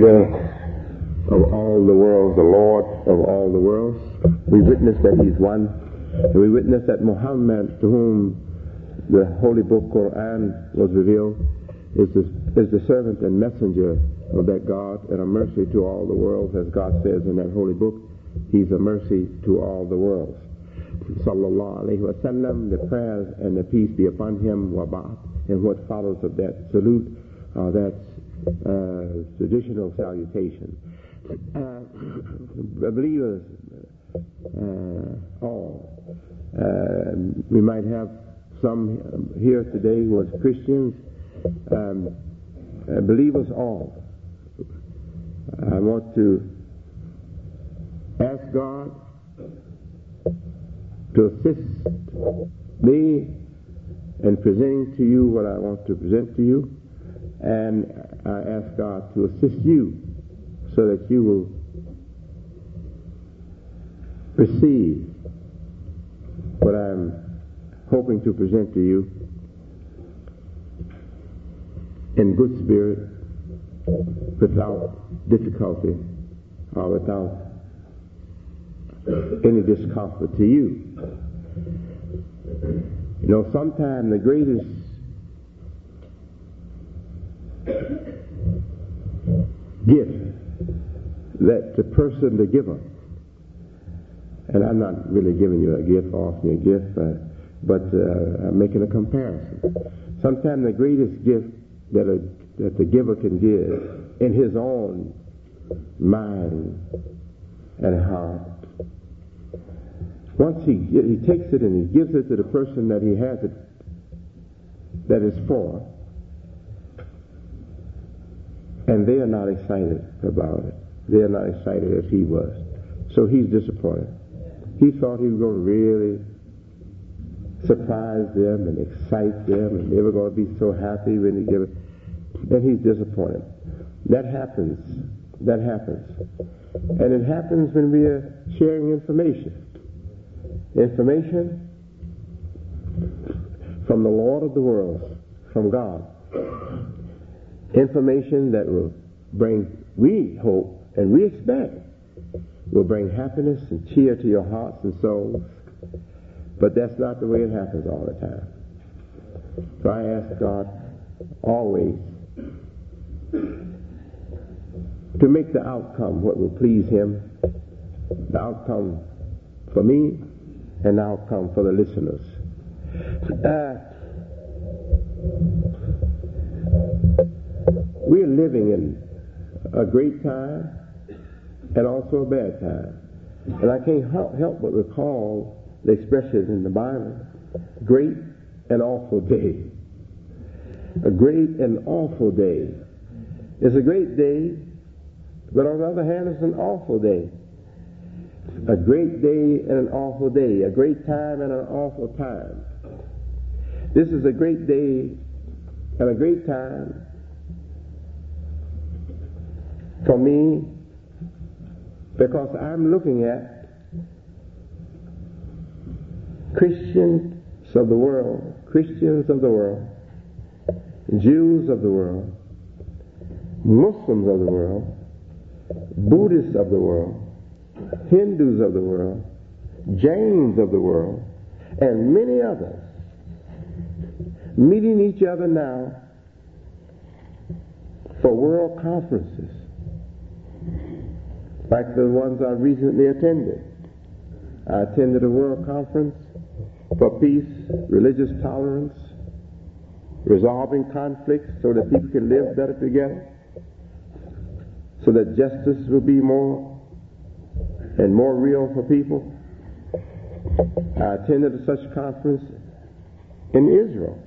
Creator of all the worlds, the Lord of all the worlds. We witness that He's one. And we witness that Muhammad, to whom the Holy Book Quran was revealed, is the servant and messenger of that God and a mercy to all the worlds. As God says in that Holy Book, He's a mercy to all the worlds. Sallallahu alayhi wa sallam, the prayers and the peace be upon him, wa ba'd. And what follows of that salute, that's traditional salutation. Believers, all. We might have some here today who are Christians. Believers all. I want to ask God to assist me in presenting to you what I want to present to you, and I ask God to assist you so that you will receive what I'm hoping to present to you in good spirit, without difficulty or without any discomfort to you. You know, sometimes the greatest gift that the person, the giver, and I'm not really giving you a gift, offering you a gift, but I'm making a comparison. Sometimes the greatest gift that the giver can give in his own mind and heart, once he takes it and he gives it to the person that he has it, that is for, and they are not excited about it. They are not excited as he was. So he's disappointed. He thought he was going to really surprise them and excite them, and they were going to be so happy when he gave it. And he's disappointed. That happens. That happens. And it happens when we are sharing information. Information from the Lord of the worlds, from God. Information that will bring, we hope and we expect, will bring happiness and cheer to your hearts and souls. But that's not the way it happens all the time. So I ask God always to make the outcome what will please Him, the outcome for me, and the outcome for the listeners. We're living in a great time and also a bad time. And I can't help but recall the expression in the Bible, great and awful day. A great and awful day. It's a great day, but on the other hand, it's an awful day. A great day and an awful day. A great time and an awful time. This is a great day and a great time for me, because I'm looking at Christians of the world, Jews of the world, Muslims of the world, Buddhists of the world, Hindus of the world, Jains of the world, and many others meeting each other now for world conferences like the ones I recently attended. I attended a world conference for peace, religious tolerance, resolving conflicts so that people can live better together, so that justice will be more and more real for people. I attended such a conference in Israel.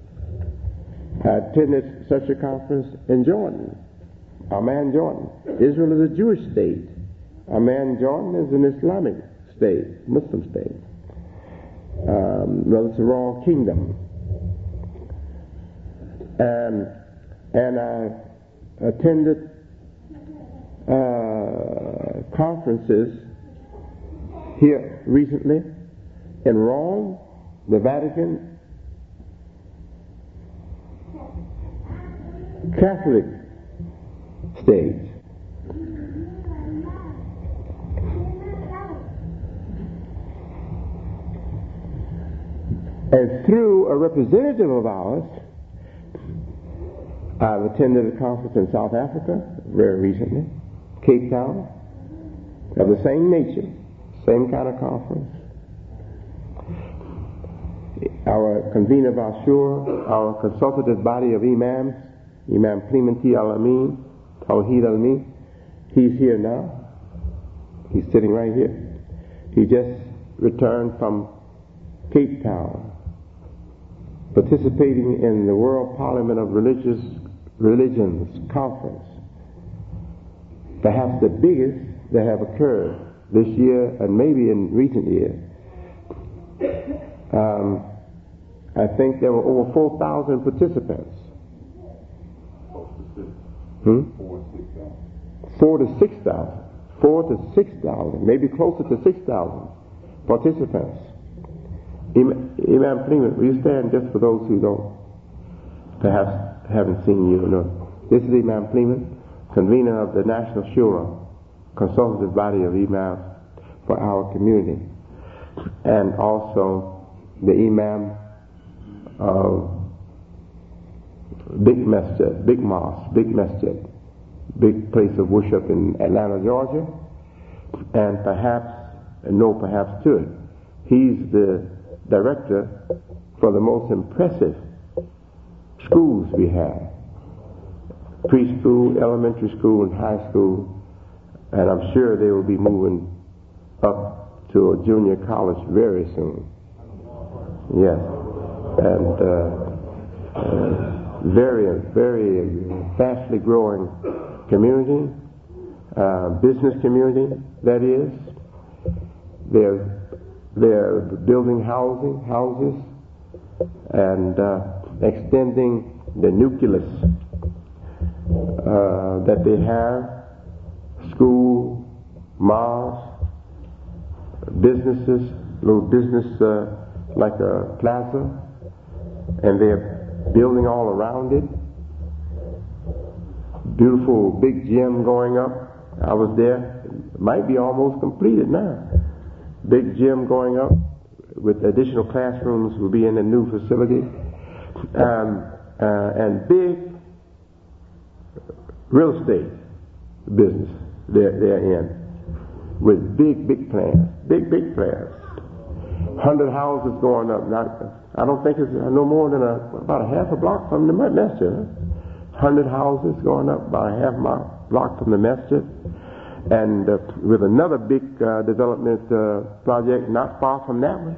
I attended such a conference in Jordan, Amman, Jordan. Israel is a Jewish state. Amman, Jordan is an Islamic state, Muslim state. Well, it's a royal kingdom. And I attended conferences here recently in Rome, the Vatican, Catholic states, And through a representative of ours, I've attended a conference in South Africa very recently, Cape Town, of the same nature, same kind of conference. Our convener of Ashura, our consultative body of imams, Imam Clementi Al-Amin, Tawheed Al-Amin, he's here now. He's sitting right here. He just returned from Cape Town, participating in the World Parliament of Religions Conference, perhaps the biggest that have occurred this year and maybe in recent years. I think there were over 4,000 participants. 4 to 6,000, maybe closer to 6,000 participants. Imam Clement, will you stand just for those who don't, perhaps haven't seen you? No. This is Imam Clement, convener of the National Shura, consultative body of imams for our community, and also the Imam of Big Masjid, Big Mosque, Big Masjid, big place of worship in Atlanta, Georgia, and perhaps to it, he's the director for the most impressive schools we have: preschool, elementary school, and high school, and I'm sure they will be moving up to a junior college very soon. Yes, and very, very fastly growing community, business community, that is. They're building houses, and extending the nucleus that they have: school, mosque, businesses, little business like a plaza, and they're building all around it. Beautiful big gym going up. I was there. It might be almost completed now. Big gym going up with additional classrooms will be in the new facility, and big real estate business they're in, with big plans, big plans. 100 houses going up. I don't think it's no more than about a half a block from the masjid. 100 houses going up about a half block from the masjid. And with another big development project not far from that one.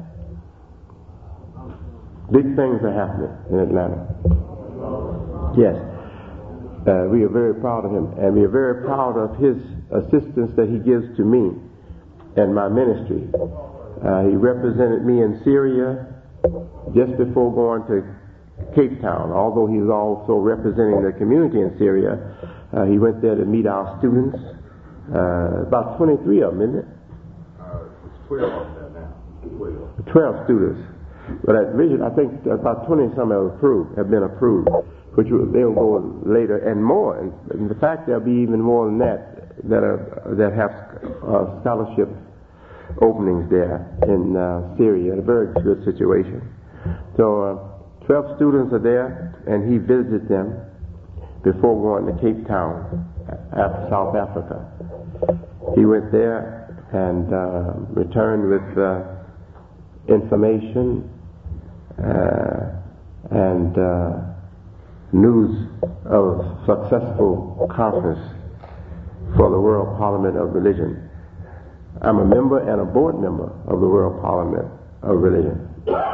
Big things are happening in Atlanta. Yes. We are very proud of him, and we are very proud of his assistance that he gives to me and my ministry. He represented me in Syria just before going to Cape Town. Although he was also representing the community in Syria, he went there to meet our students. About 23 of them, isn't it? It's 12 of them now. 12 students. But at Vision, I think about 20 some have been approved, which they'll go later, and more. And the fact there'll be even more than that have scholarship openings there in Syria. A very good situation. So 12 students are there, and he visited them before going to Cape Town, South Africa. He went there and returned with information and news of successful conference for the World Parliament of Religion. I'm a member and a board member of the World Parliament of Religion.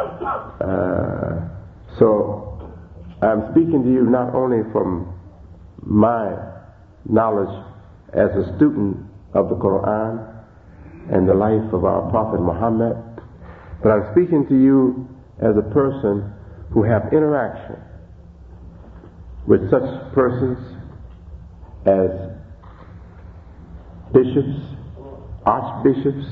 So I'm speaking to you not only from my knowledge as a student of the Quran and the life of our Prophet Muhammad, but I'm speaking to you as a person who have interaction with such persons as bishops, archbishops,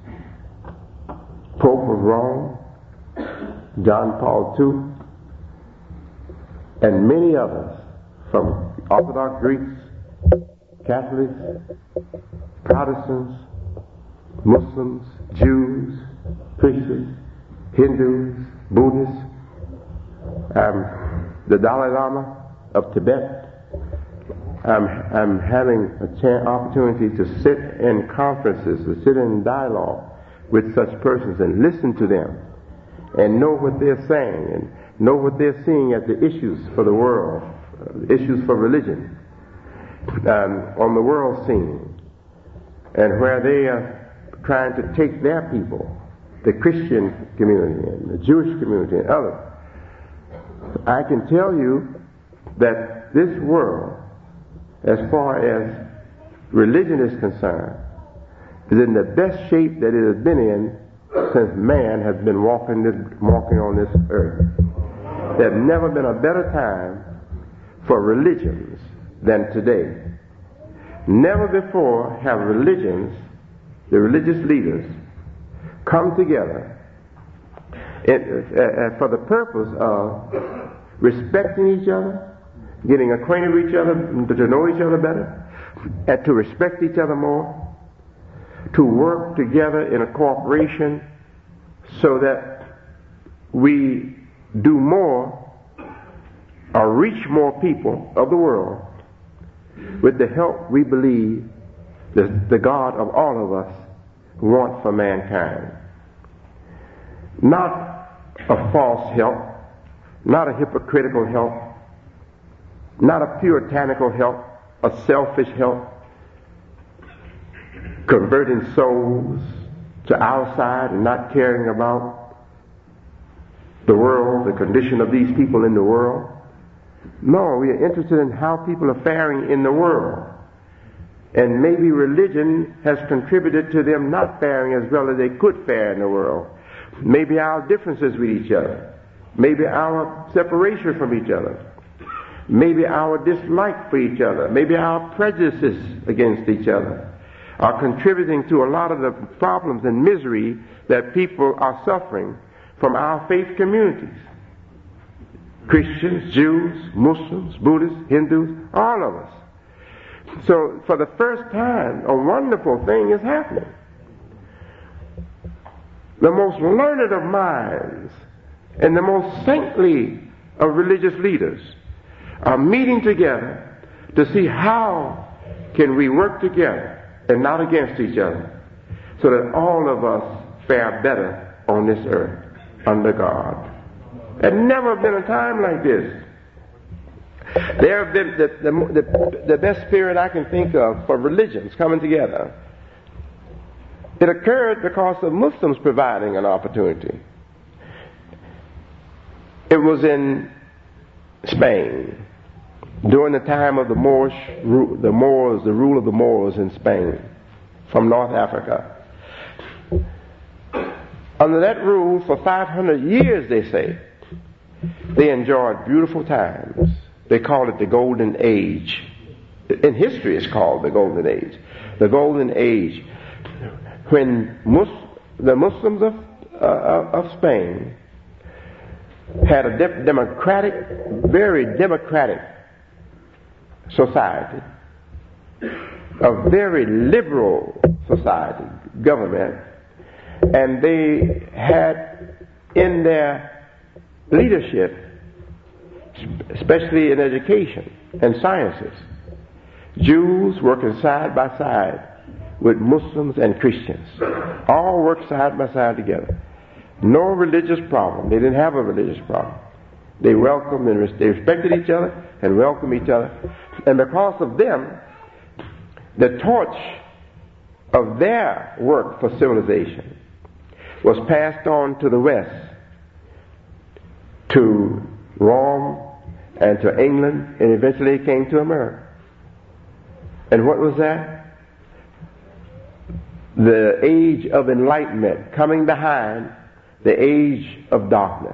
Pope of Rome, John Paul II, and many others, from Orthodox Greeks, Catholics, Protestants, Muslims, Jews, Christians, Hindus, Buddhists, the Dalai Lama of Tibet. I'm having an opportunity to sit in conferences, to sit in dialogue with such persons and listen to them and know what they're saying and know what they're seeing as the issues for the world, issues for religion on the world scene, and where they are trying to take their people, the Christian community and the Jewish community and others. I can tell you that this world, as far as religion is concerned, is in the best shape that it has been in since man has been walking on this earth. There's never been a better time for religions than today. Never before have religions, the religious leaders, come together for the purpose of respecting each other, getting acquainted with each other, to know each other better, and to respect each other more, to work together in a cooperation so that we do more or reach more people of the world with the help we believe the God of all of us wants for mankind. Not a false help, not a hypocritical help, not a puritanical help, a selfish help, converting souls to our side and not caring about the world, the condition of these people in the world. No, we are interested in how people are faring in the world. And maybe religion has contributed to them not faring as well as they could fare in the world. Maybe our differences with each other. Maybe our separation from each other. Maybe our dislike for each other. Maybe our prejudices against each other are contributing to a lot of the problems and misery that people are suffering from our faith communities. Christians, Jews, Muslims, Buddhists, Hindus, all of us. So for the first time, a wonderful thing is happening. The most learned of minds and the most saintly of religious leaders are meeting together to see how can we work together and not against each other, so that all of us fare better on this earth under God. There's never been a time like this. There have been the best period I can think of for religions coming together. It occurred because of Muslims providing an opportunity. It was in Spain during the time of the rule of the Moors in Spain from North Africa. Under that rule for 500 years, they say, they enjoyed beautiful times. They call it the Golden Age. In history it's called the Golden Age. The Golden Age, when the Muslims of Spain had a very democratic society, a very liberal society, government, and they had in their leadership, especially in education and sciences, Jews working side by side with Muslims and Christians. All worked side by side together. No religious problem. They didn't have a religious problem. They welcomed and they respected each other and welcomed each other. And because of them, the torch of their work for civilization was passed on to the West, to Rome and to England, and eventually it came to America. And what was that? The age of enlightenment coming behind the age of darkness.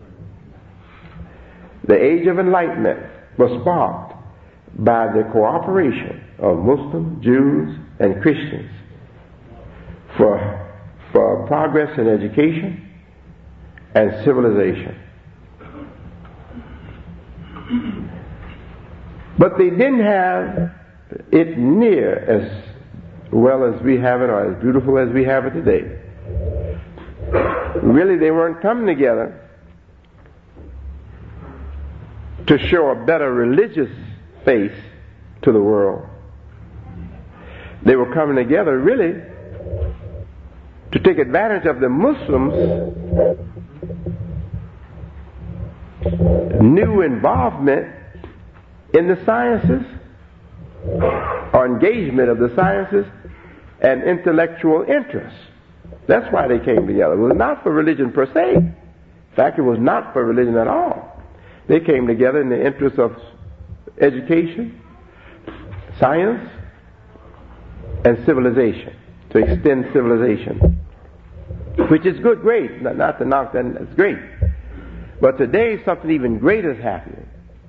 The age of enlightenment was sparked by the cooperation of Muslims, Jews, and Christians for progress in education and civilization. But they didn't have it near as well as we have it, or as beautiful as we have it today. Really, they weren't coming together to show a better religious face to the world. They were coming together really to take advantage of the Muslims' new involvement in the sciences, or engagement of the sciences and intellectual interests. That's why they came together. It was not for religion per se. In fact, it was not for religion at all. They came together in the interest of education, science, and civilization, to extend civilization, which is good, great. Not to knock that, it's great. But today something even greater is happening.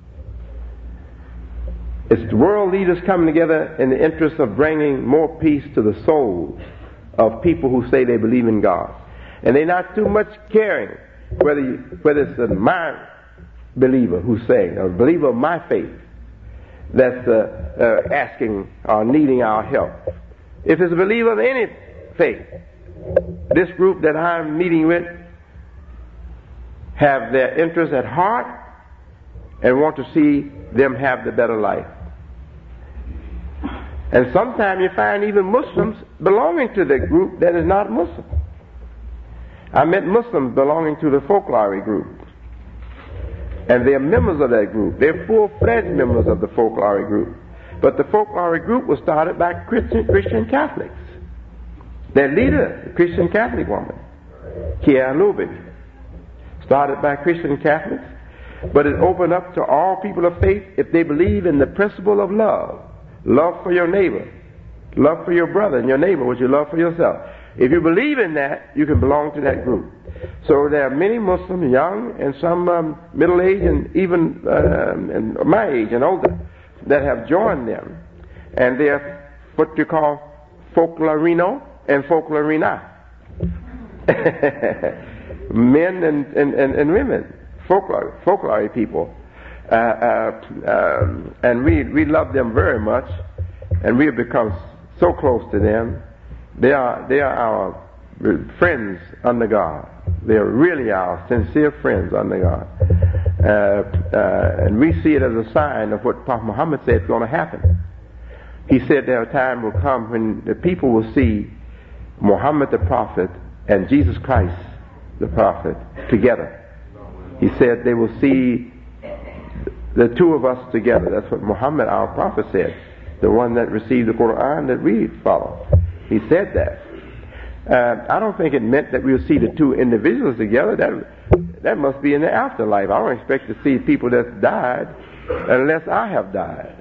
It's the world leaders coming together in the interest of bringing more peace to the souls of people who say they believe in God. And they're not too much caring whether it's my believer who's saying, or a believer of my faith, that's asking or needing our help. If it's a believer of any faith, this group that I'm meeting with have their interests at heart and want to see them have the better life. And sometimes you find even Muslims belonging to the group that is not Muslim. I met Muslims belonging to the folklore group. And they're members of that group. They're full-fledged members of the folklore group. But the folklore group was started by Christian Catholics. Their leader, a Christian Catholic woman, Kia Lubik, started by Christian Catholics. But it opened up to all people of faith if they believe in the principle of love. Love for your neighbor. Love for your brother and your neighbor, what you love for yourself. If you believe in that, you can belong to that group. So there are many Muslims, young and some middle-aged and even and my age and older, that have joined them. And they're what you call folklorino and folklorina. Men and women, folklore people. And we love them very much, and we have become so close to them. They are our friends under God. They are really our sincere friends under God. And we see it as a sign of what Prophet Muhammad said is going to happen. He said there a time will come when the people will see Muhammad the prophet and Jesus Christ the prophet together. He said they will see the two of us together. That's what Muhammad, our prophet, said. The one that received the Quran that we follow. He said that. I don't think it meant that we'll see the two individuals together. That must be in the afterlife. I don't expect to see people that's died unless I have died.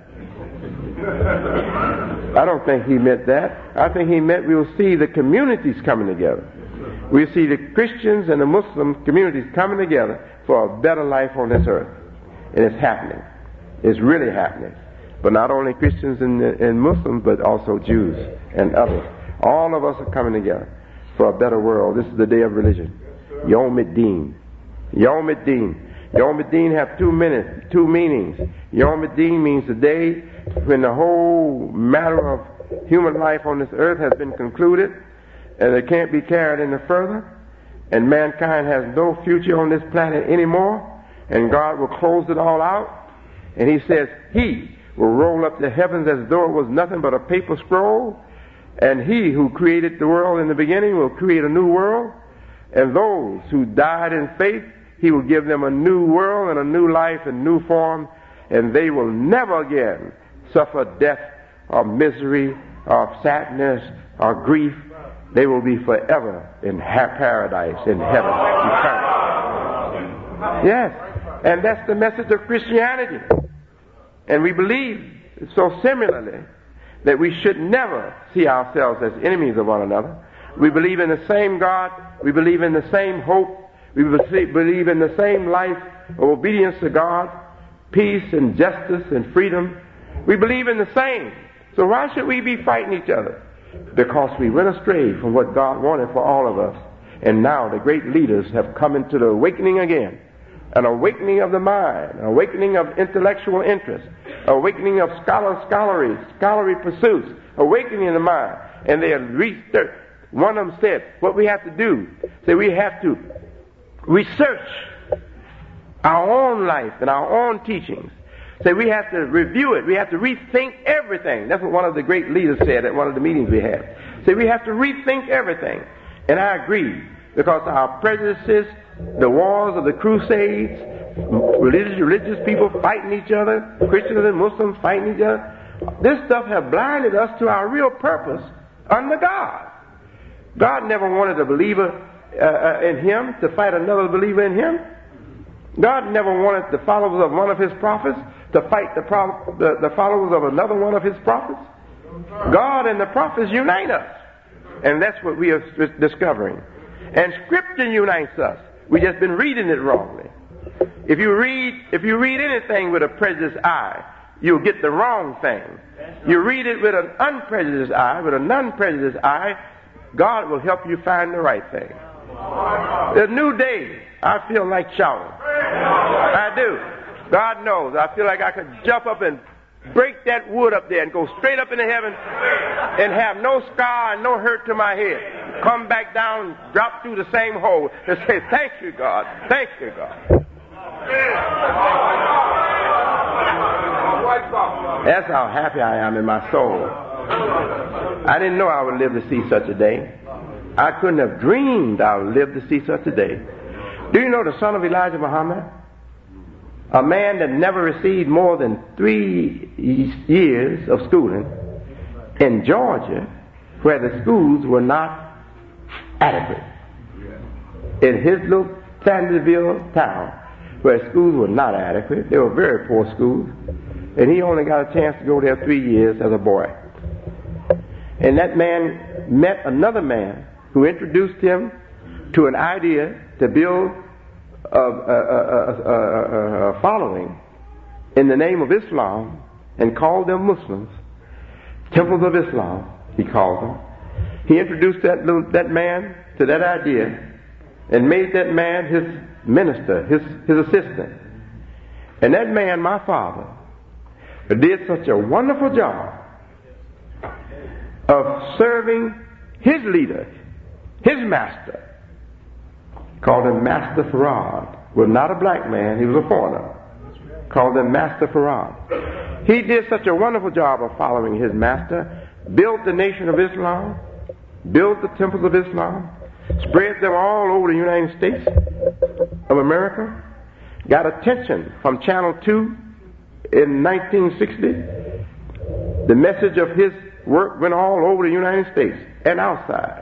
I don't think he meant that. I think he meant we'll see the communities coming together. We'll see the Christians and the Muslim communities coming together for a better life on this earth. And it's happening. It's really happening. But not only Christians and Muslims, but also Jews and others. All of us are coming together for a better world. This is the day of religion. Yom Ad-Din. Yom Ad-Din. Yom Ad-Din have two meanings. Yom Ad-Din means the day when the whole matter of human life on this earth has been concluded and it can't be carried any further, and mankind has no future on this planet anymore, and God will close it all out. And he says he will roll up the heavens as though it was nothing but a paper scroll, and he who created the world in the beginning will create a new world, and those who died in faith, he will give them a new world and a new life and new form, and they will never again suffer death or misery or sadness or grief. They will be forever in paradise, in heaven, eternal. Yes, and that's the message of Christianity. And we believe so similarly that we should never see ourselves as enemies of one another. We believe in the same God. We believe in the same hope. We believe in the same life of obedience to God, peace and justice and freedom. We believe in the same. So why should we be fighting each other? Because we went astray from what God wanted for all of us. And now the great leaders have come into the awakening again. An awakening of the mind, an awakening of intellectual interest, awakening of scholarly pursuits, awakening in the mind. And they have reached there. One of them said, what we have to do, we have to research our own life and our own teachings. Say we have to review it. We have to rethink everything. That's what one of the great leaders said at one of the meetings we had. Say we have to rethink everything. And I agree, because our prejudices, the wars of the Crusades, religious people fighting each other, Christians and Muslims fighting each other, this stuff has blinded us to our real purpose under God. God never wanted a believer in Him to fight another believer in Him. God never wanted the followers of one of His prophets to fight the followers of another one of His prophets. God and the prophets unite us. And that's what we are discovering. And Scripture unites us. We've just been reading it wrongly. If you read anything with a prejudiced eye, you'll get the wrong thing. You read it with an unprejudiced eye, with a non-prejudiced eye, God will help you find the right thing. The new day, I feel like shouting. I do. God knows. I feel like I could jump up and break that wood up there and go straight up into heaven and have no scar and no hurt to my head. Come back down, drop through the same hole and say, thank you, God. Thank you, God. That's how happy I am in my soul. I didn't know I would live to see such a day. I couldn't have dreamed I would live to see such a day. Do you know the son of Elijah Muhammad? A man that never received more than 3 years of schooling in Georgia, where the schools were not adequate. In his little Sandersville town, where schools were not adequate, they were very poor schools, and he only got a chance to go there 3 years as a boy. And that man met another man who introduced him to an idea to build a following in the name of Islam and called them Muslims. Temples of Islam, he called them. He introduced that man to that idea and made that man his minister, his assistant. And that man, my father, did such a wonderful job of serving his leader, his master. Called him Master Farad. Was not a black man, he was a foreigner. Called him Master Farad. He did such a wonderful job of following his master, built the nation of Islam, built the temples of Islam, spread them all over the United States of America, got attention from Channel 2 in 1960. The message of his work went all over the United States and outside.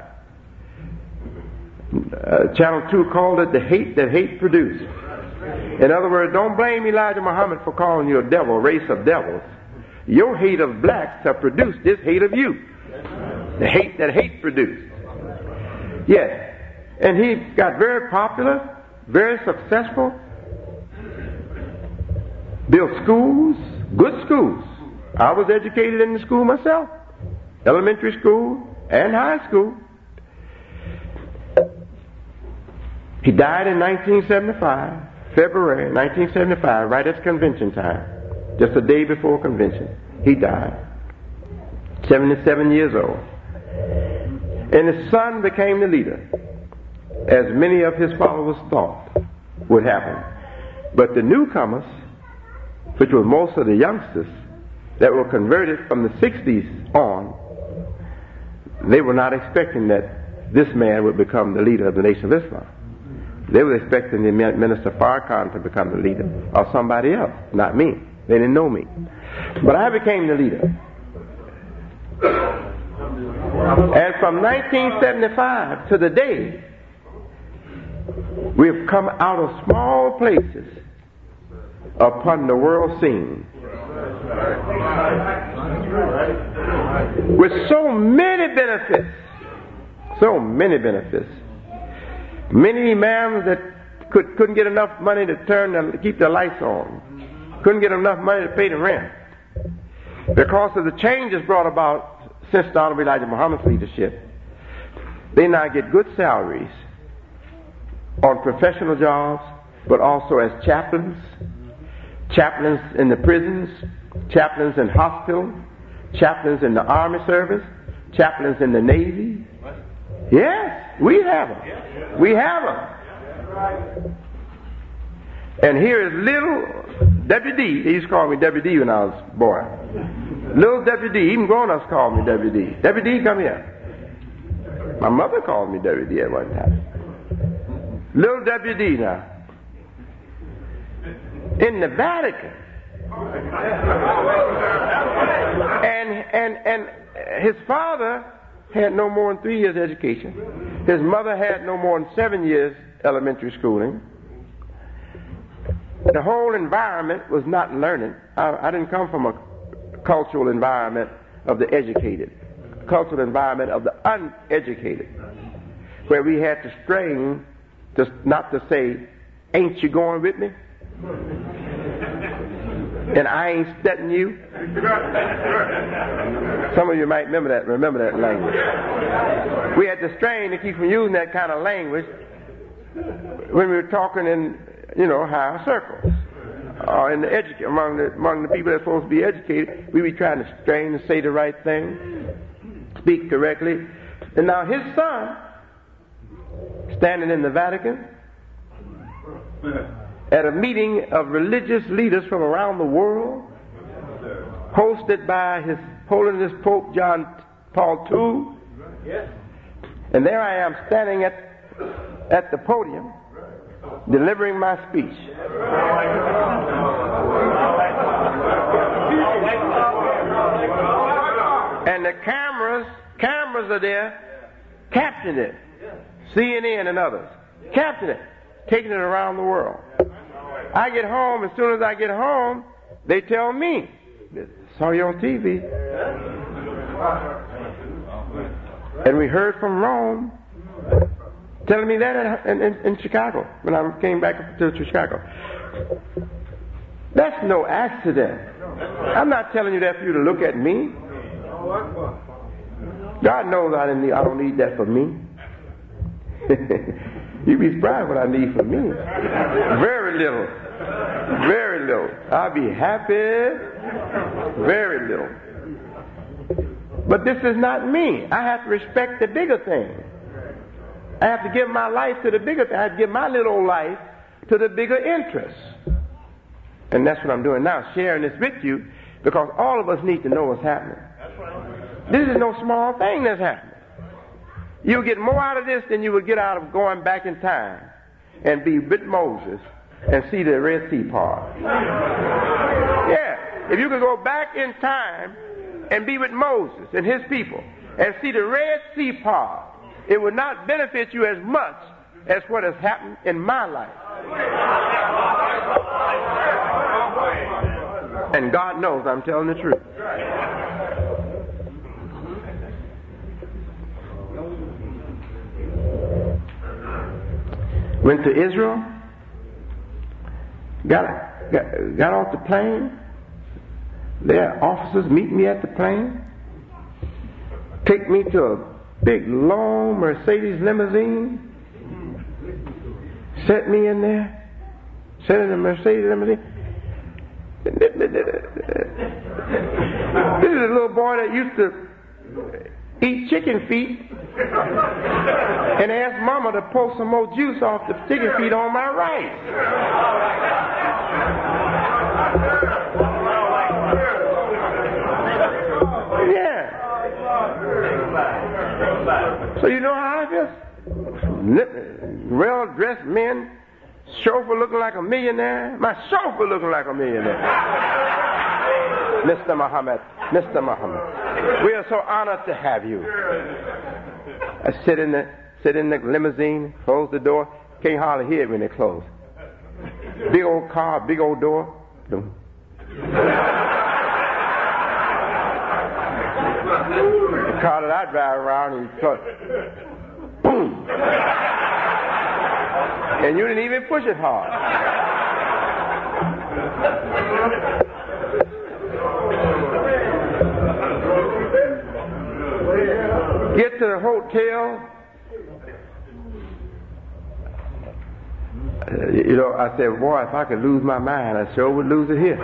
Channel 2 called it the hate that hate produced. In other words, don't blame Elijah Muhammad for calling you a devil, race of devils. Your hate of blacks have produced this hate of you. The hate that hate produced. Yes. And he got very popular, very successful, built schools, good schools. I was educated in the school myself, elementary school and high school. He died in 1975, February 1975, right at convention time, just a day before convention. He died, 77 years old. And his son became the leader, as many of his followers thought would happen. But the newcomers, which were most of the youngsters that were converted from the 60s on, they were not expecting that this man would become the leader of the Nation of Islam. They were expecting the Minister Farrakhan to become the leader, or somebody else, not me. They didn't know me. But I became the leader. And from 1975 to the day, we've come out of small places upon the world scene with so many benefits. So many benefits. Many imams that couldn't get enough money to keep their lights on. Couldn't get enough money to pay the rent. Because of the changes brought about since the Honorable Elijah Muhammad's leadership, they now get good salaries on professional jobs, but also as chaplains, chaplains in the prisons, chaplains in hospitals, chaplains in the Army service, chaplains in the Navy. Yes, we have them. We have them. And here is little W.D. They used to call me W.D. when I was a boy. Little W.D. Even grown-ups called me W.D. W.D., come here. My mother called me W.D. at one time. Little W.D. now. In the Vatican. And his father had no more than 3 years education. His mother had no more than 7 years elementary schooling. The whole environment was not learning. I didn't come from a cultural environment of the educated. Cultural environment of the uneducated. Where we had to strain just not to say, ain't you going with me? And I ain't studying you. Some of you might remember that language. We had to strain to keep from using that kind of language when we were talking in, higher circles. Or among the people that's supposed to be educated, we be trying to strain to say the right thing, speak correctly. And now his son, standing in the Vatican, at a meeting of religious leaders from around the world, hosted by His Holiness Pope John Paul II. And there I am standing at the podium, delivering my speech. And the cameras are there, capturing it. CNN and others, capturing it, taking it around the world. I get home, as soon as I get home, they tell me, saw you on TV. And we heard from Rome telling me that in Chicago, when I came back to Chicago. That's no accident. I'm not telling you that for you to look at me. God knows I don't need that for me. You'd be surprised what I need for me. Very little. Very little. I'll be happy. Very little. But this is not me. I have to respect the bigger thing. I have to give my life to the bigger thing. I have to give my little life to the bigger interests. And that's what I'm doing now, sharing this with you, because all of us need to know what's happening. This is no small thing that's happening. You'll get more out of this than you would get out of going back in time and be with Moses and see the Red Sea part. Yeah, if you could go back in time and be with Moses and his people and see the Red Sea part, it would not benefit you as much as what has happened in my life. And God knows I'm telling the truth. Went to Israel, got off the plane. Their officers meet me at the plane, take me to a big, long Mercedes limousine, set me in there, set in the Mercedes limousine. This is a little boy that used to eat chicken feet and ask Mama to pour some more juice off the chicken feet on my rice. Yeah. So you know how I feel? Well-dressed men, chauffeur looking like a millionaire. My chauffeur looking like a millionaire. Mr. Muhammad, we are so honored to have you. I sit in the limousine, close the door. Can't hardly hear it when they close. Big old car, big old door. The car that I drive around, and boom. And you didn't even push it hard. Get to the hotel. I said, boy, if I could lose my mind, I sure would lose it here.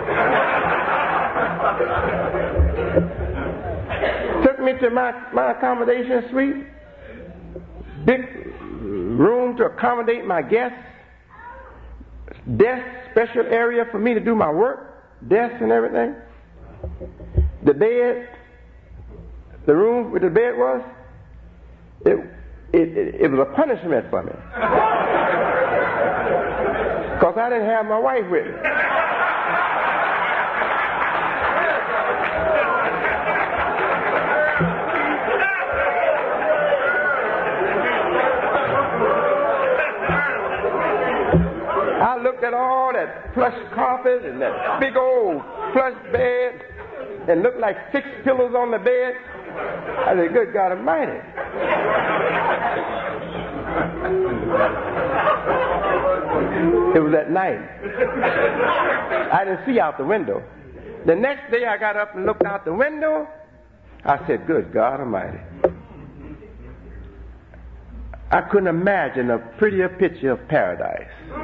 Took me to my accommodation suite. Big room to accommodate my guests. desk, special area for me to do my work, desk and everything. The bed, the room where the bed was, it was a punishment for me. Because I didn't have my wife with me. I looked at all that plush carpet and that big old plush bed and looked like 6 pillows on the bed. I said, good God Almighty. It was at night. I didn't see out the window. The next day I got up and looked out the window. I said, good God Almighty. I couldn't imagine a prettier picture of paradise.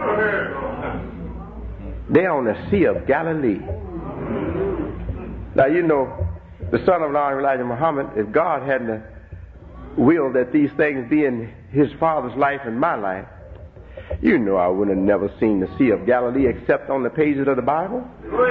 They're on the Sea of Galilee. Now, you know, the son of Elijah Muhammad, if God hadn't willed that these things be in his father's life and my life, you know I would have never seen the Sea of Galilee except on the pages of the Bible.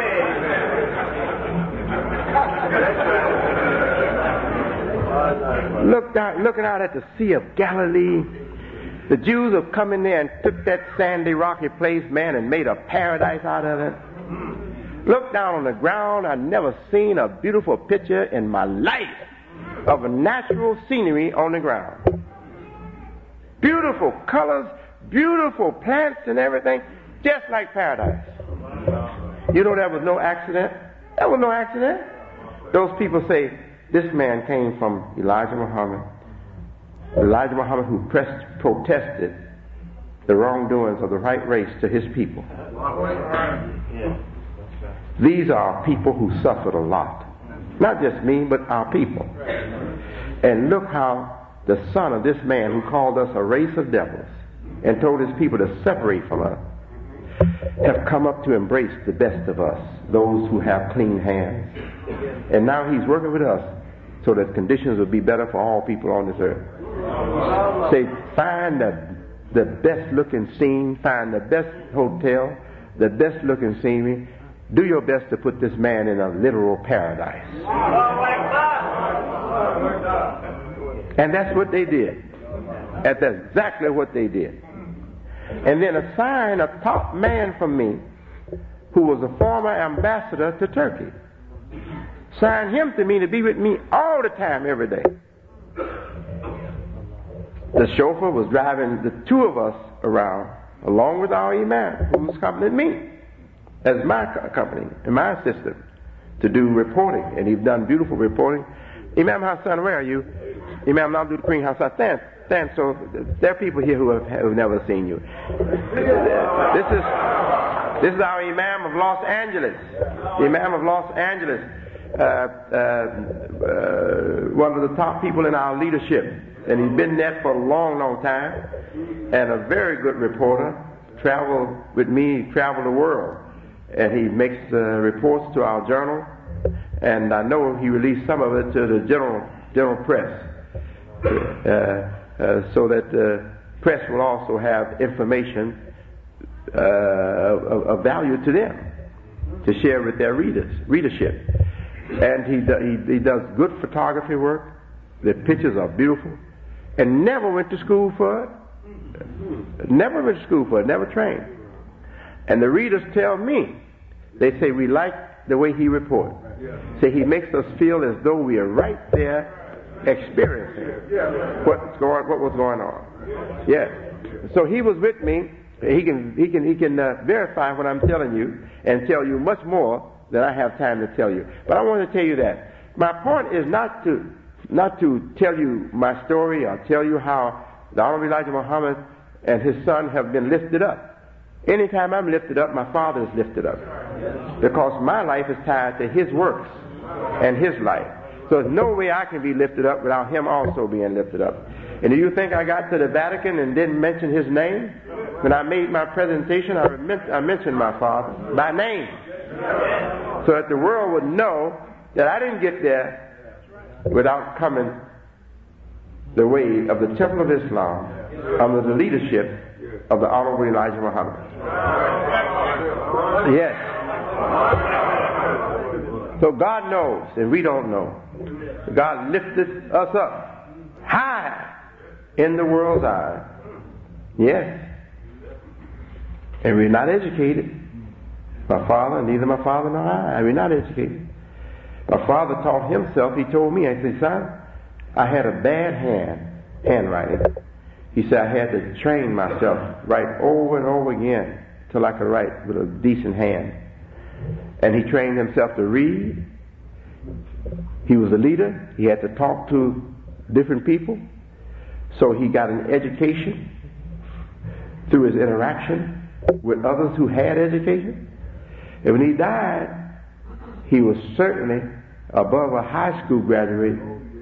Looking out at the Sea of Galilee, the Jews have come in there and took that sandy, rocky place, man, and made a paradise out of it. Look down on the ground. I've never seen a beautiful picture in my life of a natural scenery on the ground. Beautiful colors, beautiful plants and everything, just like paradise. You know there was no accident? There was no accident. Those people say, this man came from Elijah Muhammad. Elijah Muhammad who protested the wrongdoings of the white race to his people. These are people who suffered a lot. Not just me, but our people. And look how the son of this man who called us a race of devils and told his people to separate from us have come up to embrace the best of us, those who have clean hands. And now he's working with us so that conditions will be better for all people on this earth. Say, find the best looking scene, find the best hotel, the best looking scenery. Do your best to put this man in a literal paradise. And that's what they did. That's exactly what they did. And then assign a top man from me who was a former ambassador to Turkey. Sign him to me to be with me all the time, every day. The chauffeur was driving the two of us around, along with our imam, who was accompanying me as my company and my assistant to do reporting. And he's done beautiful reporting. Imam Hassan, where are you? Imam Abdul Karim Hassan, stand. So there are people here who have never seen you. This is our Imam of Los Angeles. The Imam of Los Angeles. One of the top people in our leadership, and he's been there for a long, long time, and a very good reporter. Traveled with me, traveled the world, and he makes reports to our journal, and I know he released some of it to the general press, so that the press will also have information of value to them to share with their readership. And he does good photography work. The pictures are beautiful. And never went to school for it. Never trained. And the readers tell me, they say, we like the way he reports. Say he makes us feel as though we are right there experiencing what was going on. Yeah. So he was with me. He can verify what I'm telling you and tell you much more than I have time to tell you. But I want to tell you that my point is not to tell you my story or tell you how the Honorable Elijah Muhammad and his son have been lifted up. Anytime I'm lifted up, my father is lifted up. Because my life is tied to his works and his life. So there's no way I can be lifted up without him also being lifted up. And do you think I got to the Vatican and didn't mention his name? When I made my presentation, I mentioned my father by name. So that the world would know that I didn't get there without coming the way of the Temple of Islam under the leadership of the Honorable Elijah Muhammad. Yes. So God knows, and we don't know. God lifted us up high in the world's eye. Yes. And we're not educated. My father, neither my father nor I. We're not educated. My father taught himself. He told me, I said, son, I had a bad handwriting. He said I had to train myself, write over and over again till I could write with a decent hand. And he trained himself to read. He was a leader. He had to talk to different people. So he got an education through his interaction with others who had education. And when he died, he was certainly above a high school graduate.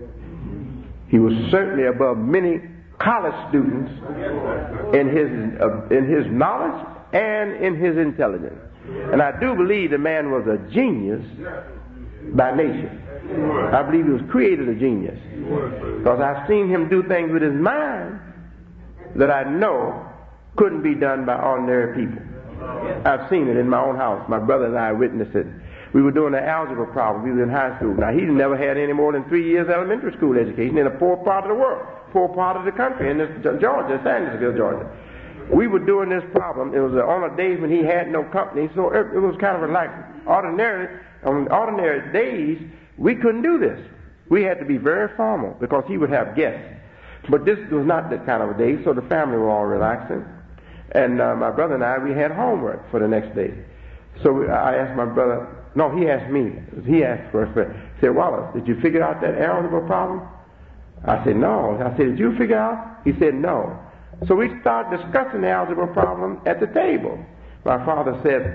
He was certainly above many college students in his knowledge and in his intelligence. And I do believe the man was a genius by nature. I believe he was created a genius, because I've seen him do things with his mind that I know couldn't be done by ordinary people. I've seen it in my own house. My brother and I witnessed it. We were doing an algebra problem. We were in high school. Now, he never had any more than 3 years elementary school education in a poor part of the world, poor part of the country, in Georgia, Sandersville, Georgia. We were doing this problem. It was on a day when he had no company, so it was kind of like on ordinary days, we couldn't do this. We had to be very formal because he would have guests. But this was not that kind of a day, so the family were all relaxing. And my brother and I, we had homework for the next day. So I asked my brother, no, he asked me. He asked first. He said, Wallace, did you figure out that algebra problem? I said, no. I said, did you figure out? He said, no. So we started discussing the algebra problem at the table. My father said,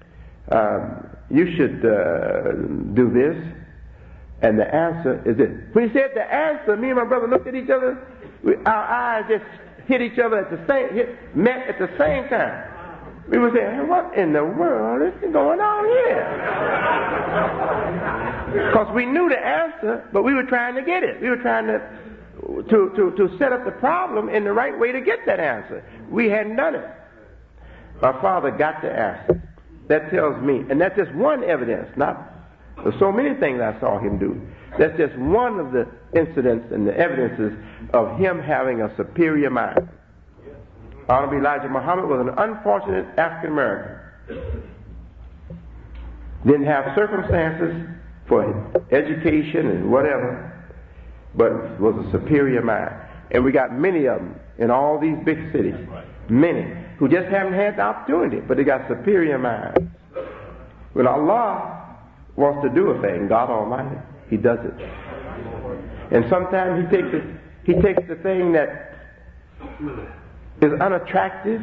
you should do this. And the answer is this. When he said the answer, me and my brother looked at each other. Our eyes just hit each other met at the same time. We were saying, hey, what in the world is going on here? Because we knew the answer, but we were trying to get it. We were trying to set up the problem in the right way to get that answer. We hadn't done it. My father got the answer. That tells me, and that's just one evidence, there's so many things I saw him do. That's just one of the incidents and the evidences of him having a superior mind. Honorable Elijah Muhammad was an unfortunate African American. Didn't have circumstances for education and whatever, but was a superior mind. And we got many of them in all these big cities. Many who just haven't had the opportunity, but they got superior minds. When Allah wants to do a thing, God Almighty, He does it. And sometimes He takes the thing that is unattractive,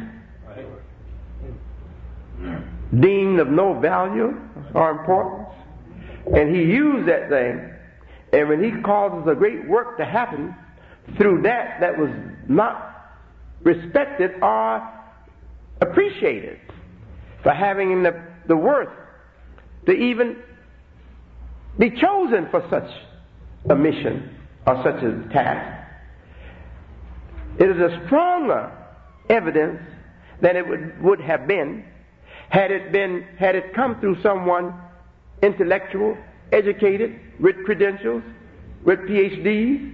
deemed of no value or importance, and He used that thing, and when He causes a great work to happen through that was not respected or appreciated for having the worth to even be chosen for such a mission or such a task. It is a stronger evidence than it would have been had it come through someone intellectual, educated, with credentials, with PhDs.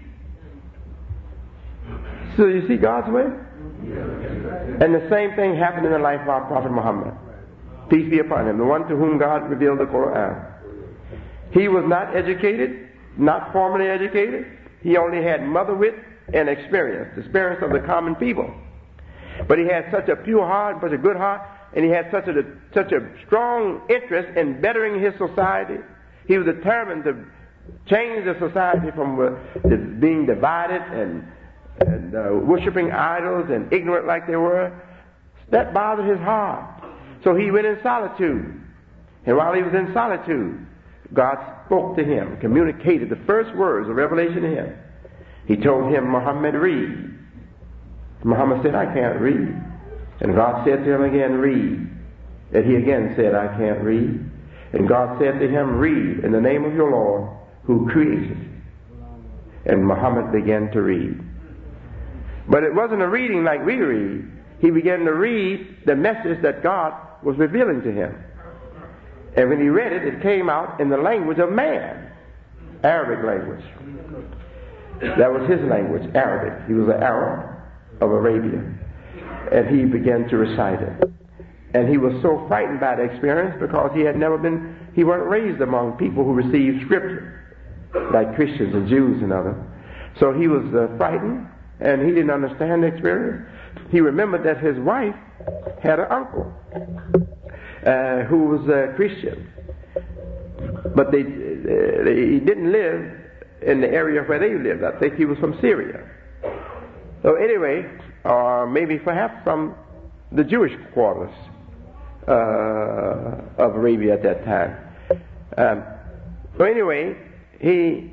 So you see God's way? And the same thing happened in the life of our Prophet Muhammad. Peace be upon him, the one to whom God revealed the Quran. He was not educated, not formally educated. He only had mother wit and experience of the common people. But he had such a pure heart, such a good heart, and he had such a strong interest in bettering his society. He was determined to change the society from being divided and worshiping idols and ignorant like they were. That bothered his heart. So he went in solitude. And while he was in solitude, God spoke to him, communicated the first words of revelation to him. He told him, Muhammad, read. Muhammad said, I can't read. And God said to him again, read. And he again said, I can't read. And God said to him, read in the name of your Lord who created. And Muhammad began to read. But it wasn't a reading like we read. He began to read the message that God was revealing to him. And when he read it, it came out in the language of man, Arabic language. That was his language, Arabic. He was an Arab of Arabia. And he began to recite it. And he was so frightened by the experience because he weren't raised among people who received Scripture, like Christians and Jews and others. So he was frightened, and he didn't understand the experience. He remembered that his wife had an uncle who was a Christian. But he didn't live in the area where they lived. I think he was from Syria. So anyway, or maybe perhaps from the Jewish quarters of Arabia at that time. So anyway, he,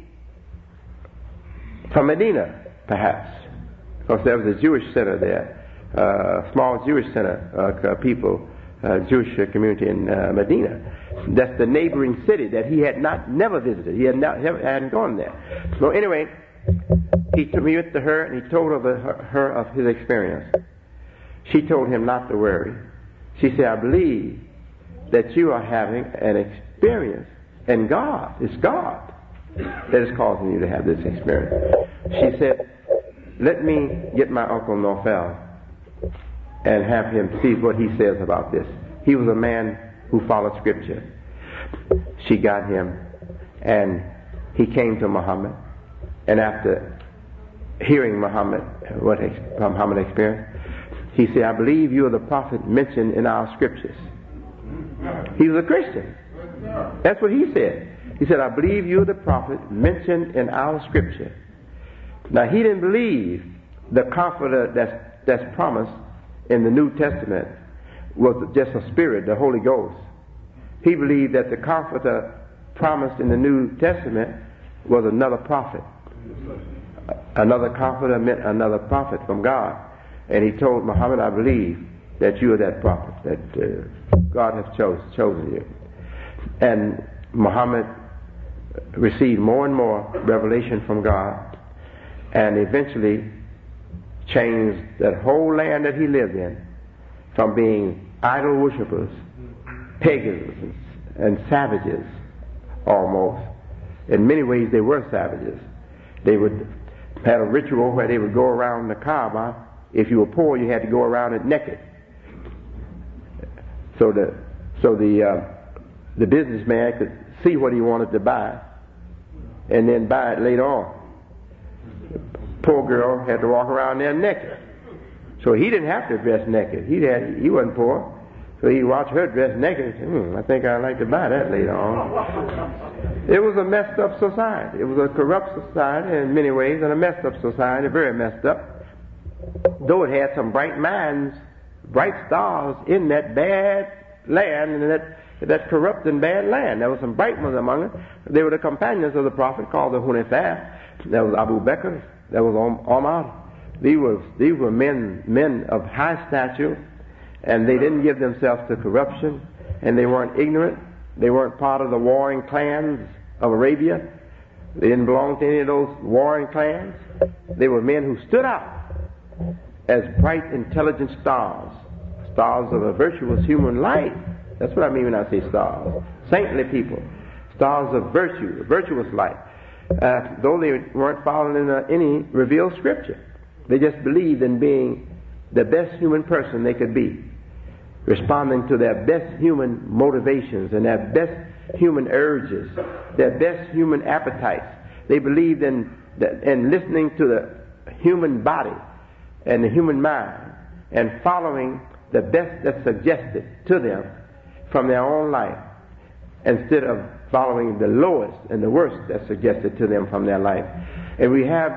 from Medina, perhaps, because there was a Jewish center there, small Jewish center, Jewish community in Medina. That's the neighboring city that he had never visited. He hadn't gone there. So anyway, he went to her and he told her of his experience. She told him not to worry. She said, I believe that you are having an experience, and God, it's God that is causing you to have this experience. She said, let me get my Uncle Norfel and have him see what he says about this. He was a man who followed Scripture. She got him, and he came to Muhammad, and after hearing Muhammad experienced, he said, I believe you are the prophet mentioned in our Scriptures. He was a Christian. That's what he said. He said, I believe you are the prophet mentioned in our Scripture. Now, he didn't believe the Comforter that's promised in the New Testament was just a spirit, the Holy Ghost. He believed that the Comforter promised in the New Testament was another prophet. Another Comforter meant another prophet from God. And he told Muhammad, I believe that you are that prophet, that God has chosen you. And Muhammad received more and more revelation from God, and eventually changed that whole land that he lived in from being idol worshippers, pagans, and savages almost. In many ways they were savages. They would had a ritual where they would go around the Kaaba. If you were poor, you had to go around it naked. So the businessman could see what he wanted to buy and then buy it later on. Poor girl had to walk around there naked. So he didn't have to dress naked. He wasn't poor. So he watched her dress naked and said, I think I'd like to buy that later on. It was a messed up society. It was a corrupt society in many ways, and a messed up society, very messed up. Though it had some bright minds, bright stars in that bad land, and that corrupt and bad land. There were some bright ones among them. They were the companions of the Prophet called the Hunafah. There was Abu Bakr. There was Omar. These were men of high stature, and they didn't give themselves to corruption, and they weren't ignorant. They weren't part of the warring clans of Arabia. They didn't belong to any of those warring clans. They were men who stood out as bright, intelligent stars of a virtuous human life. That's what I mean when I say stars. Saintly people, stars of virtue, a virtuous life. Though they weren't following any revealed Scripture. They just believed in being the best human person they could be, responding to their best human motivations and their best human urges, their best human appetites. They believed in listening to the human body and the human mind and following the best that's suggested to them from their own life, instead of following the lowest and the worst that's suggested to them from their life. And we have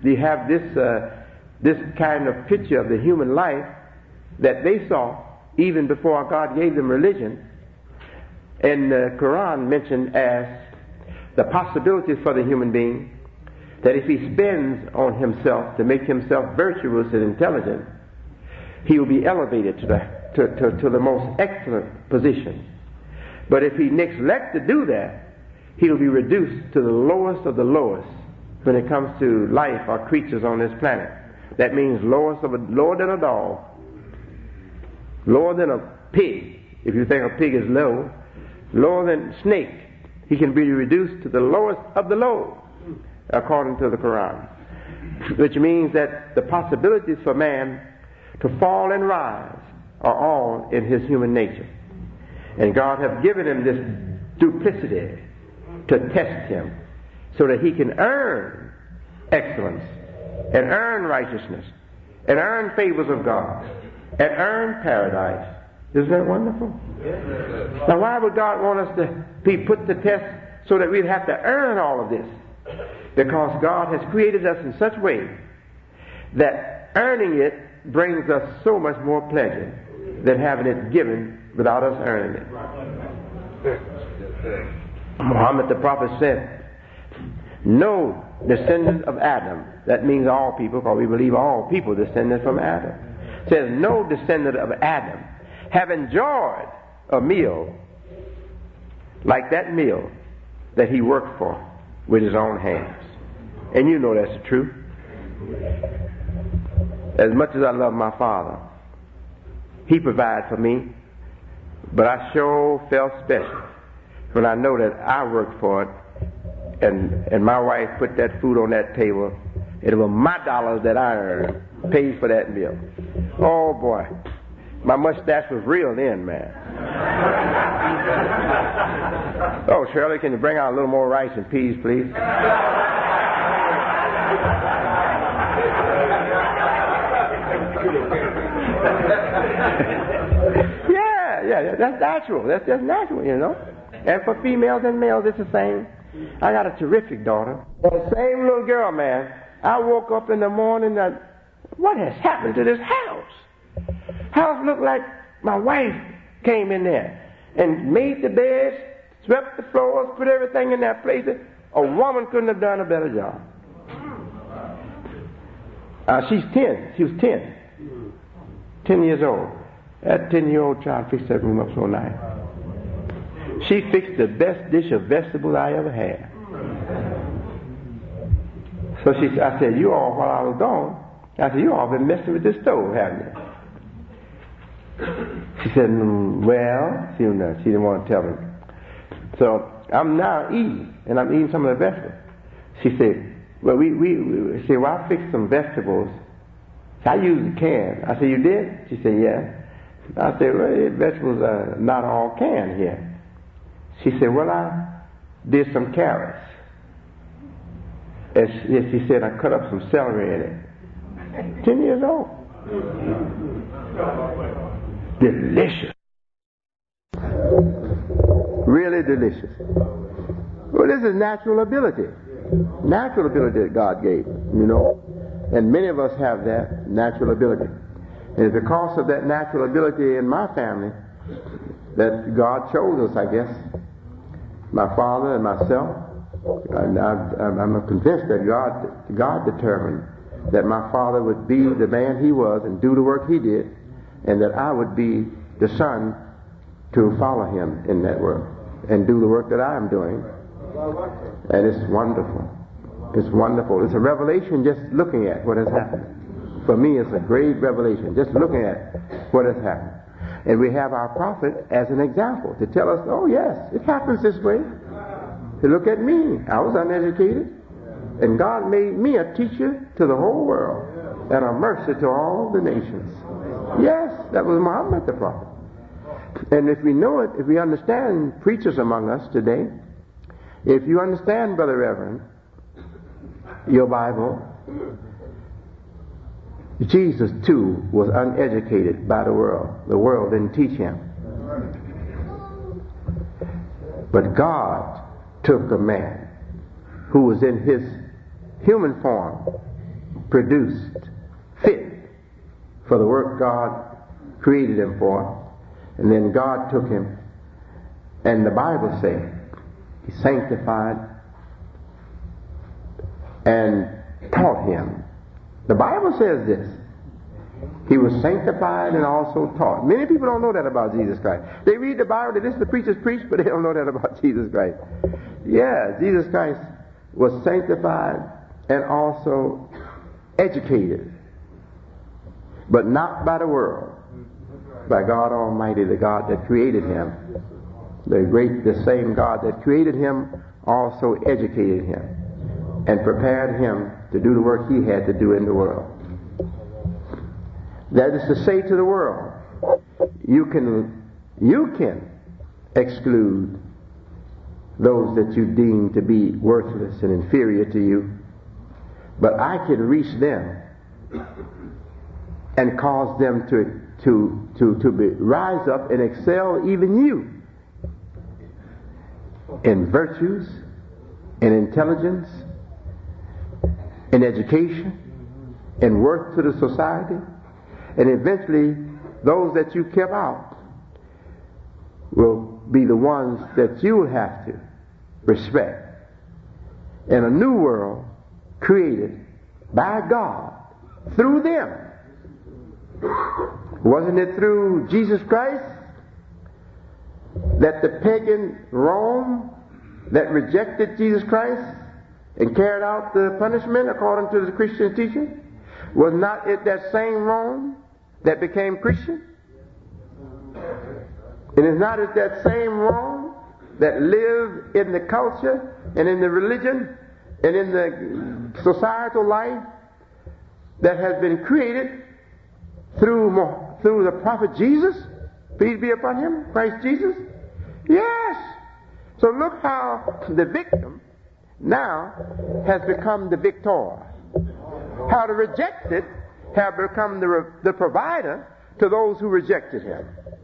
this kind of picture of the human life that they saw even before God gave them religion, and the Quran mentioned as the possibilities for the human being, that if he spends on himself to make himself virtuous and intelligent, he will be elevated to the most excellent position. But if he neglects to do that, he will be reduced to the lowest of the lowest when it comes to life or creatures on this planet. That means lower than a dog, lower than a pig, if you think a pig is low, lower than snake, he can be reduced to the lowest of the low, according to the Quran. Which means that the possibilities for man to fall and rise are all in his human nature. And God has given him this duplicity to test him so that he can earn excellence and earn righteousness and earn favors of God and earn paradise. Isn't that wonderful? Now why would God want us to be put to test so that we'd have to earn all of this? Because God has created us in such a way that earning it brings us so much more pleasure than having it given without us earning it. Muhammad the Prophet said, no descendant of Adam, that means all people, because we believe all people descended from Adam, says no descendant of Adam have enjoyed a meal like that meal that he worked for with his own hands. And you know that's the truth. As much as I love my father, he provided for me, but I sure felt special when I know that I worked for it, and my wife put that food on that table. It was my dollars that I earned, paid for that meal. Oh boy, my mustache was real then, man. Oh, Shirley, can you bring out a little more rice and peas, please? Yeah, that's natural. That's just natural, you know. And for females and males, it's the same. I got a terrific daughter. The same little girl, man. I woke up in the morning and what has happened to this house? House looked like my wife came in there and made the beds, swept the floors, put everything in that place. A woman couldn't have done a better job. She's 10. She was 10. 10 years old. That 10-year-old child fixed that room up so nice. She fixed the best dish of vegetables I ever had. So I said, you all, while I was gone, I said, you all been messing with this stove, haven't you? She said, well, she didn't want to tell me. So I'm now eating, and I'm eating some of the vegetables. She said, well, I fixed some vegetables. So I used a can. I said, you did? She said, yeah. I said, well, vegetables are not all canned here. She said, well, I did some carrots. And she said, I cut up some celery in it. 10 years old. Delicious. Really delicious. Well, this is natural ability. Natural ability that God gave, you know. And many of us have that natural ability. And it's because of that natural ability in my family that God chose us, I guess. My father and myself. And I'm convinced that God determined that my father would be the man he was and do the work he did, and that I would be the son to follow him in that work and do the work that I am doing. And it's wonderful. It's wonderful. It's a revelation just looking at what has happened. For me, it's a great revelation just looking at what has happened. And we have our prophet as an example to tell us, oh yes, it happens this way. To look at me. I was uneducated. And God made me a teacher to the whole world and a mercy to all the nations. Yes, that was Muhammad the prophet. And if we know it, if we understand preachers among us today, if you understand, Brother Reverend, your Bible, Jesus too was uneducated by the world. The world didn't teach him. But God took a man who was in his human form, produced, fit for the work God created him for, and then God took him, and the Bible says he sanctified and taught him. The Bible says this. He was sanctified and also taught. Many people don't know that about Jesus Christ. They read the Bible, they listen to preachers preach, but they don't know that about Jesus Christ. Yeah, Jesus Christ was sanctified and also educated, but not by the world. by God Almighty, the God that created him. The same God that created him also educated him and prepared him to do the work he had to do in the world. That is to say to the world, you can exclude those that you deem to be worthless and inferior to you, but I can reach them and cause them to rise up and excel even you in virtues, in intelligence, in education, in worth to the society, and eventually those that you kept out will be the ones that you will have to respect in a new world created by God through them. Wasn't it through Jesus Christ that the pagan Rome that rejected Jesus Christ and carried out the punishment according to the Christian teaching? Was not it that same Rome that became Christian? And is not it that same Rome that lived in the culture and in the religion and in the societal life that has been created through the prophet Jesus? Peace be upon him, Christ Jesus. Yes. So look how the victim now has become the victor. How the rejected have become the provider to those who rejected him.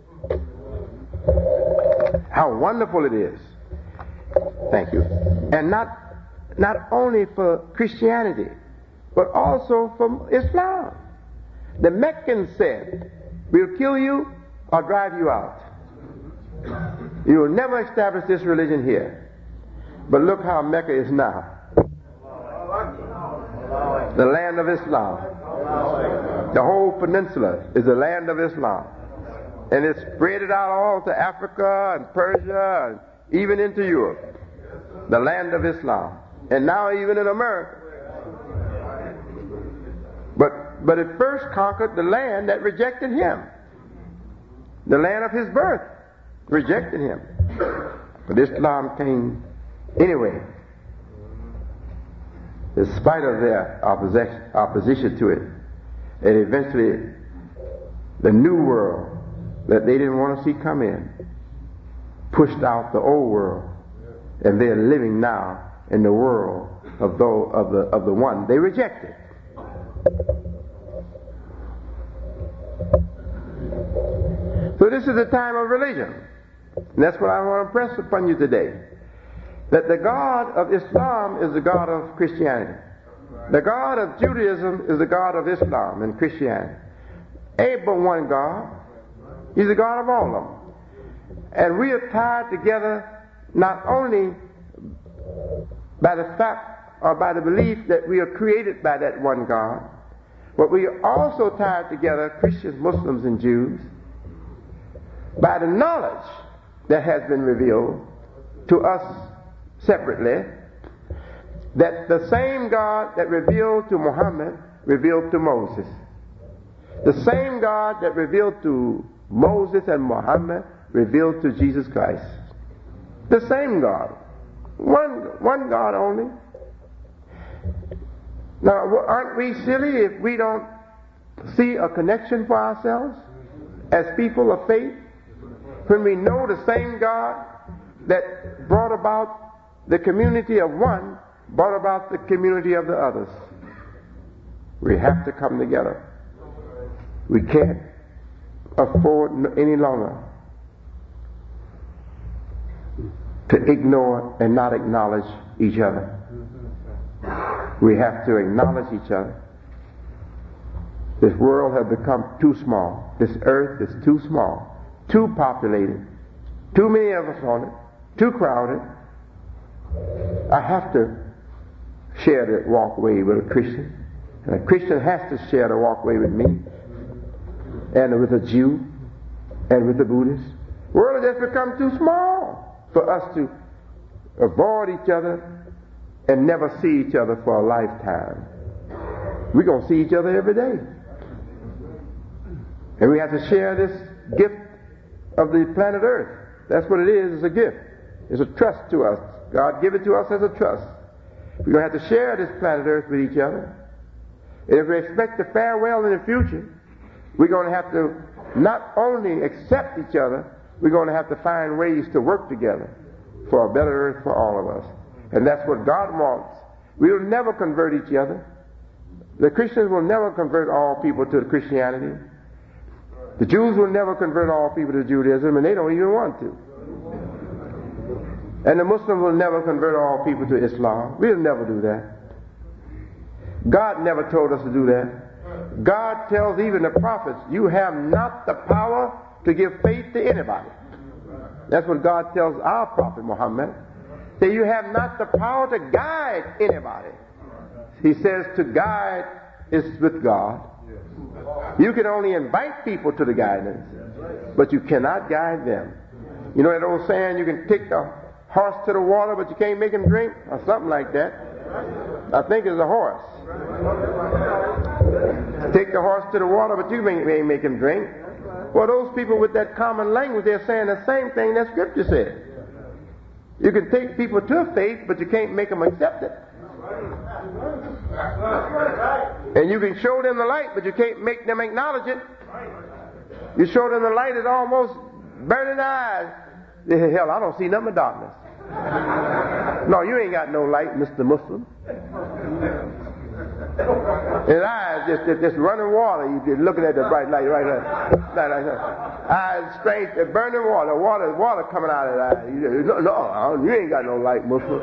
How wonderful it is. Thank you. And not only for Christianity, but also for Islam. The Meccans said, we'll kill you or drive you out. You will never establish this religion here. But look how Mecca is now. The land of Islam. The whole peninsula is the land of Islam. And it's spread it out all to Africa and Persia and even into Europe. The land of Islam. And now even in America. But it first conquered the land that rejected him. The land of his birth rejected him. But Islam came anyway. In spite of their opposition to it. And eventually the new world that they didn't want to see come in pushed out the old world. And they're living now in the world of the one they rejected. So this is a time of religion. And that's what I want to impress upon you today. That the God of Islam is the God of Christianity. The God of Judaism is the God of Islam and Christianity. Ain't but one God. He's the God of all of them. And we are tied together not only by the fact or by the belief that we are created by that one God, but we are also tied together, Christians, Muslims, and Jews, by the knowledge that has been revealed to us separately, that the same God that revealed to Muhammad revealed to Moses. The same God that revealed to Moses and Muhammad revealed to Jesus Christ. The same God. One God only. Now, aren't we silly if we don't see a connection for ourselves as people of faith? When we know the same God that brought about the community of one, brought about the community of the others. We have to come together. We can't afford any longer to ignore and not acknowledge each other. We have to acknowledge each other. This world has become too small. This earth is too small, too populated, too many of us on it, too crowded. I have to share the walkway with a Christian. And a Christian has to share the walkway with me, and with a Jew, and with the Buddhist. The world has just become too small for us to avoid each other and never see each other for a lifetime. We're going to see each other every day. And we have to share this gift of the planet Earth. That's what it is. It's a gift. It's a trust to us. God gave it to us as a trust. We're going to have to share this planet Earth with each other. And if we expect a farewell in the future, we're going to have to not only accept each other, we're going to have to find ways to work together for a better earth for all of us. And that's what God wants. We will never convert each other. The Christians will never convert all people to Christianity. The Jews will never convert all people to Judaism, and they don't even want to. And the Muslims will never convert all people to Islam. We'll never do that. God never told us to do that. God tells even the prophets, you have not the power to give faith to anybody. That's what God tells our prophet Muhammad. That you have not the power to guide anybody. He says to guide is with God. You can only invite people to the guidance, but you cannot guide them. You know that old saying, you can take the horse to the water, but you can't make him drink? Or something like that. I think it's a horse. Take the horse to the water, but you ain't make him drink. Well, those people with that common language, they're saying the same thing that Scripture said. You can take people to faith, but you can't make them accept it. And you can show them the light, but you can't make them acknowledge it. You show them the light, it's almost burning their eyes. Hell, I don't see nothing but darkness. No, you ain't got no light, Mr. Muslim. His eyes just running water. You're looking at the bright light right there. Eyes strange, burning water coming out of his eyes. No, you ain't got no light, Muslim.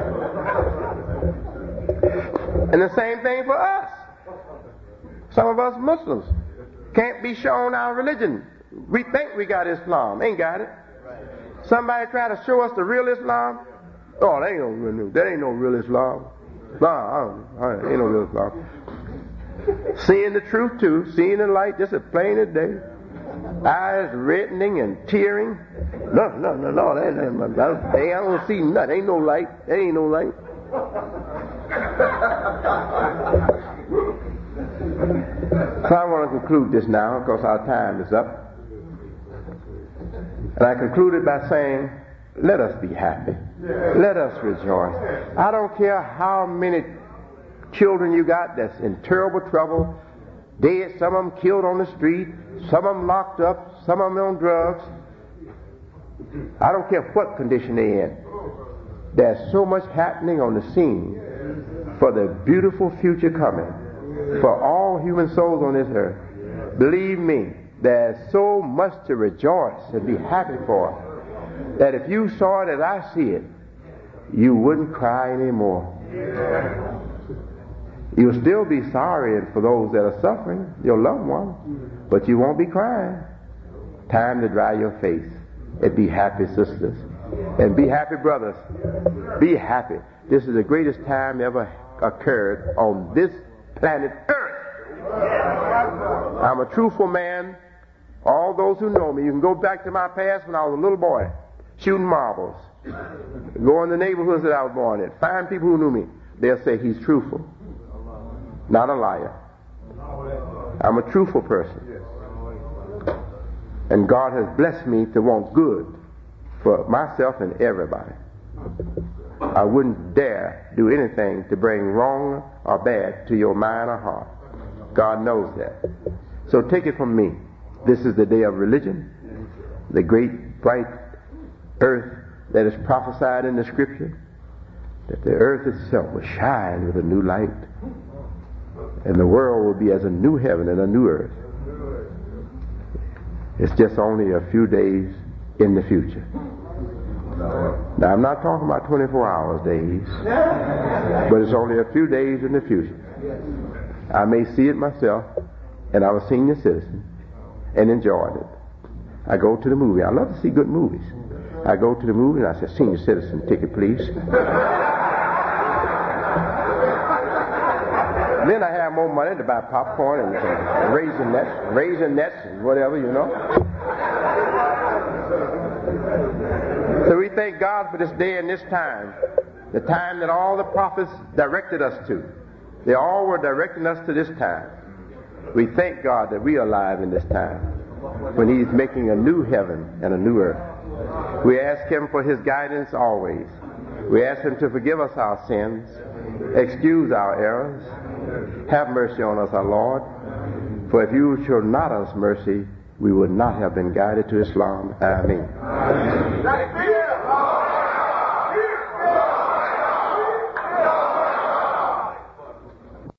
And the same thing for us. Some of us Muslims can't be shown our religion. We think we got Islam. Ain't got it. Somebody try to show us the real Islam. Oh, that ain't no real Islam. No, ain't no real Islam. Seeing the truth too, seeing the light just as plain as day. Eyes reddening and tearing. No, I don't see nothing. Ain't no light. There ain't no light. So I want to conclude this now because our time is up. And I concluded by saying, let us be happy. Let us rejoice. I don't care how many children you got that's in terrible trouble, dead, some of them killed on the street, some of them locked up, some of them on drugs. I don't care what condition they're in. There's so much happening on the scene for the beautiful future coming for all human souls on this earth. Believe me, there's so much to rejoice and be happy for that if you saw it as I see it, you wouldn't cry anymore. You'll still be sorry for those that are suffering, your loved ones, but you won't be crying. Time to dry your face and be happy, sisters. And be happy, brothers. Be happy. This is the greatest time ever occurred on this planet Earth. I'm a truthful man. All those who know me, you can go back to my past when I was a little boy, shooting marbles. Go in the neighborhoods that I was born in. Find people who knew me. They'll say he's truthful. Not a liar. I'm a truthful person. And God has blessed me to want good for myself and everybody. I wouldn't dare do anything to bring wrong or bad to your mind or heart. God knows that. So take it from me. This is the day of religion, the great bright earth that is prophesied in the Scripture, that the earth itself will shine with a new light, and the world will be as a new heaven and a new earth. It's just only a few days in the future. Now, I'm not talking about 24 hours days, but it's only a few days in the future. I may see it myself, and I'm a senior citizen, and enjoyed it. I go to the movie. I love to see good movies. I go to the movie and I say, senior citizen ticket, please. Then I have more money to buy popcorn and raisinets and whatever, you know. So we thank God for this day and this time, the time that all the prophets directed us to. They all were directing us to this time. We thank God that we are alive in this time. when He's making a new heaven and a new earth. We ask Him for His guidance always. We ask Him to forgive us our sins, excuse our errors. Have mercy on us, our Lord. For if you showed not us mercy, we would not have been guided to Islam. Ameen.